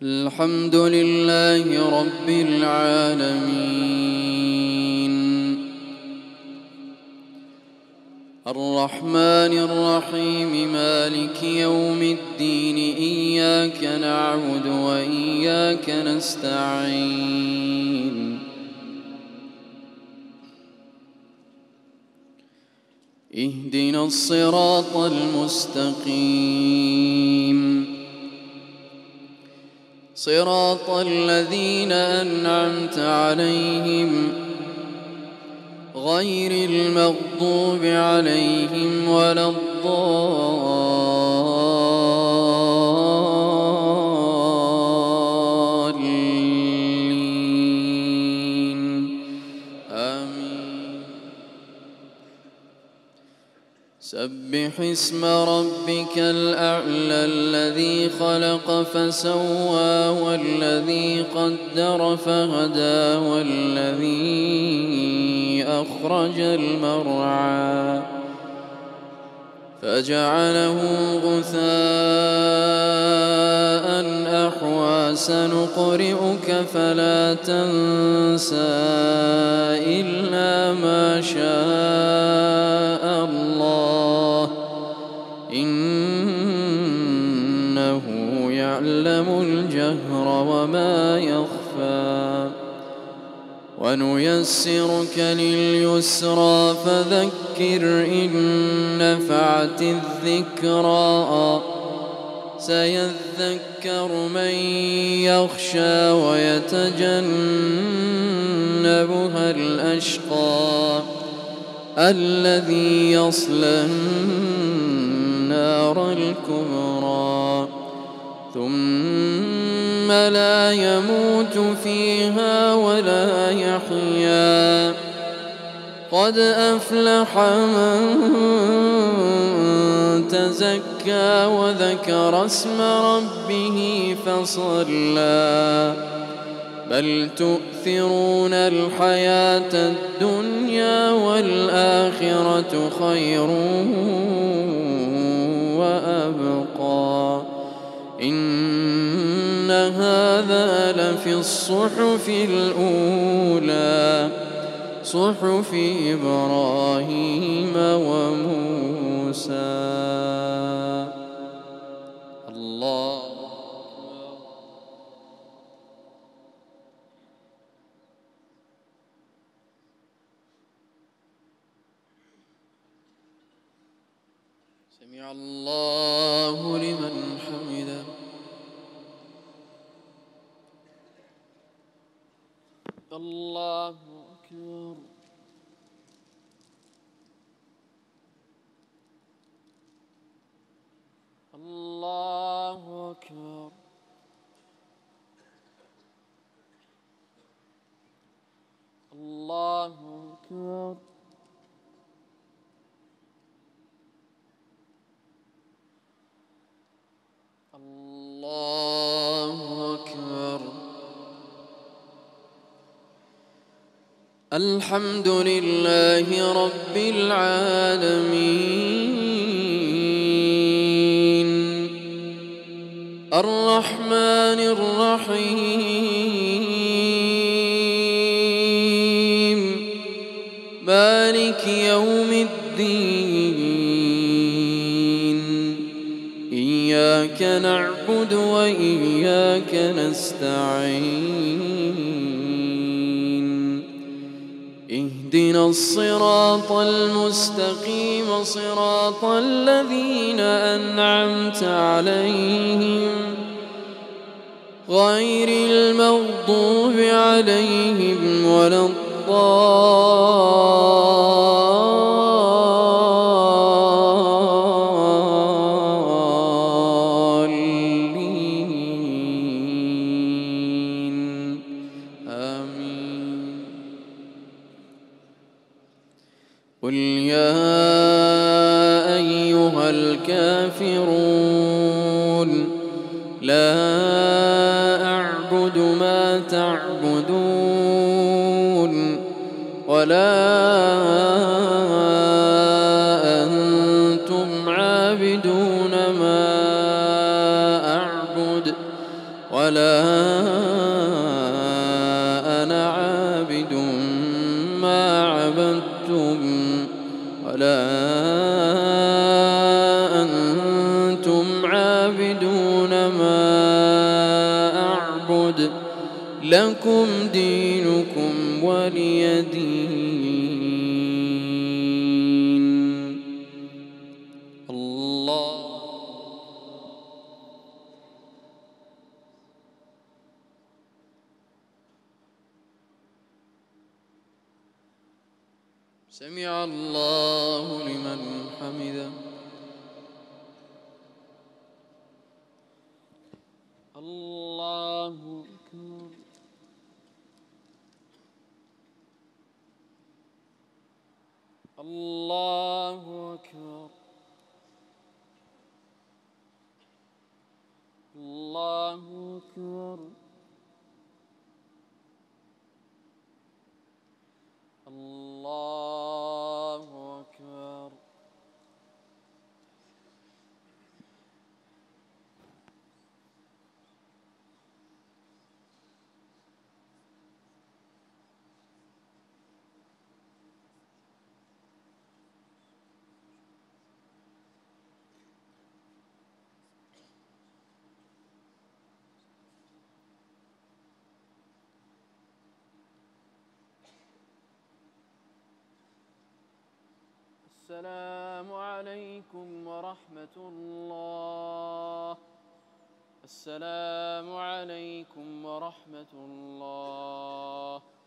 الحمد لله رب العالمين، الرحمن الرحيم، مالك يوم الدين، إياك نعبد وإياك نستعين، اهدنا الصراط المستقيم، صراط الذين أنعمت عليهم غير المغضوب عليهم ولا الضالين، آمين. سبح اسم ربك الأعلى الذي خلق فسوى والذي قدر فهدى والذي أخرج المرعى فجعله غثاء أحوى سنقرئك فلا تنسى إلا ما شاء الله إنه يعلم الجهر وما يخفى ونيسرك لليسرى فذكر إن نفعت الذكرى سيذكر من يخشى ويتجنبها الأشقى الذي يصلى النار الكبرى ثم لا يموت فيها ولا يحيا قد أفلح من تزكى وذكر اسم ربه فصلى بل تؤثرون الحياة الدنيا والآخرة خير وأبقى إن هذا لفي الصحف الأولى صحف إبراهيم وموسى. الله سمع الله لمن حمده. الله أكبر. الله أكبر. الله أكبر. الله أكبر. الحمد لله رب العالمين، الرحمن الرحيم، مالك يوم الدين، إياك نعبد وإياك نستعين، اهدنا الصراط المستقيم، صراط الذين أنعمت عليهم غير المغضوب عليهم ولا الضالين، آمين. قل يا أيها الكافرون لا أعبد ما تعبدون ولا أنتم عابدون ما أعبد ولا أنا عابد ما عبدتم ولا أنتم عابدون ما أعبد لكم دينكم ولي دين. الله سمع الله لمن حمده. الله أكبر. الله أكبر. الله أكبر. الله أكبر. السلام عليكم ورحمة الله. السلام عليكم ورحمة الله.